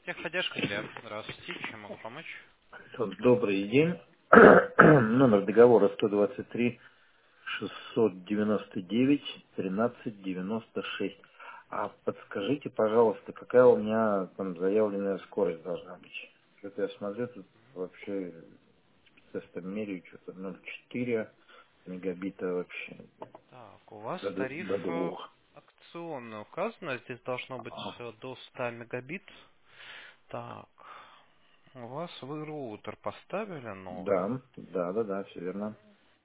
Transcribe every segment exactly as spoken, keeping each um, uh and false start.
Техподдержка Илья. Здравствуйте. Чем могу помочь? Добрый день. Номер договора сто двадцать три шестьсот девяносто девять тринадцать девяносто шесть. А подскажите, пожалуйста, какая у меня там заявленная скорость должна быть? Что-то я смотрю, тут вообще с тестом меряю, что-то ноль целых четыре мегабита вообще Так, у вас до, д- тариф до э, двух. акционно указано. Здесь должно быть А, э, до ста мегабит. Так, у вас вы роутер поставили новый. да, да, да, да, все верно.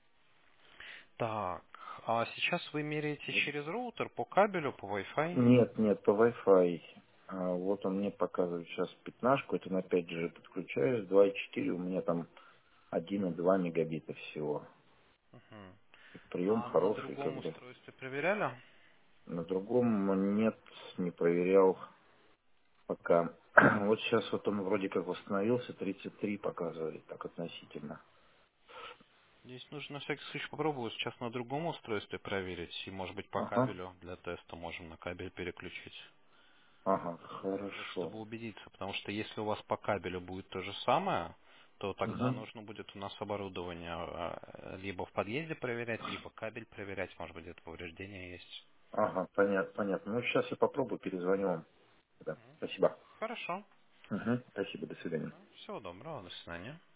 Так, а сейчас вы меряете через роутер по кабелю, по Wi-Fi? Нет, нет, по Wi-Fi. А, вот он мне показывает сейчас пятнашку, это на пять джи подключаешь, два и четыре, у меня там один и два мегабита всего. Мгм. И прием А на хороший, как другом бы. устройстве проверяли? На другом нет, не проверял пока. Вот сейчас вот он вроде как восстановился, тридцать три показывает, так относительно. Здесь нужно на всякий случай попробовать сейчас на другом устройстве проверить. И может быть по Ага, кабелю для теста можем на кабель переключить. ага, Просто хорошо. чтобы убедиться, потому что если у вас по кабелю будет то же самое, то тогда Угу. нужно будет у нас оборудование э, либо в подъезде проверять, либо кабель проверять, может быть где-то повреждения есть. Ага, понятно, понятно. Ну, сейчас я попробую, перезвоню вам. Да, спасибо. Хорошо. Угу. Спасибо, до свидания. Всего доброго, до свидания.